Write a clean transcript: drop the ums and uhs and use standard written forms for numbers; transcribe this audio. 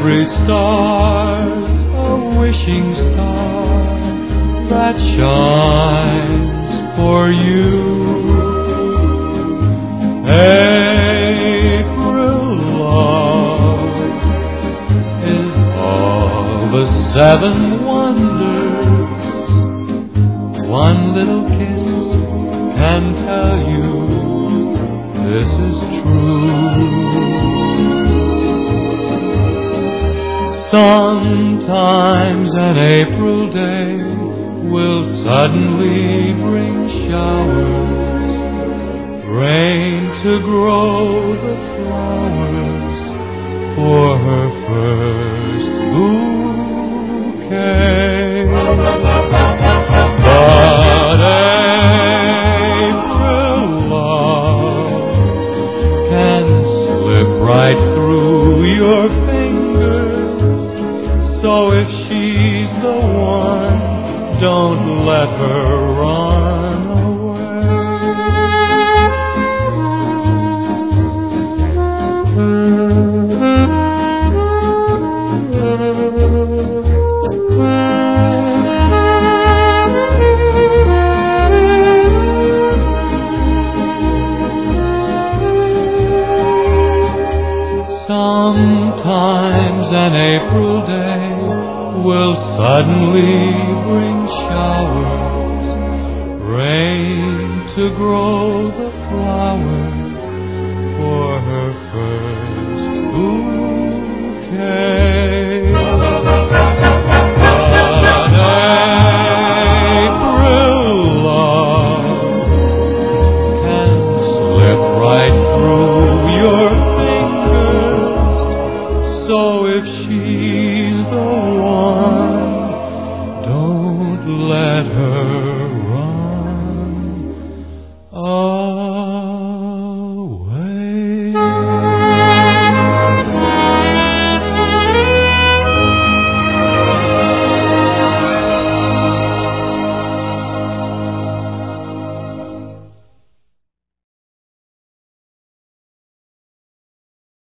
Every star's a wishing star that shines for you. April love is all the seven wonders. One little kiss can tell you this is true. Sometimes an April day will suddenly bring showers, rain to grow the flowers for her first bouquet. But April love can slip right through your fingers. So if she's the one, don't let her run Sometimes an April day will suddenly bring showers, rain to grow the flowers for her first bouquet. But April love can slip right through your fingers. So if she's the one, don't let her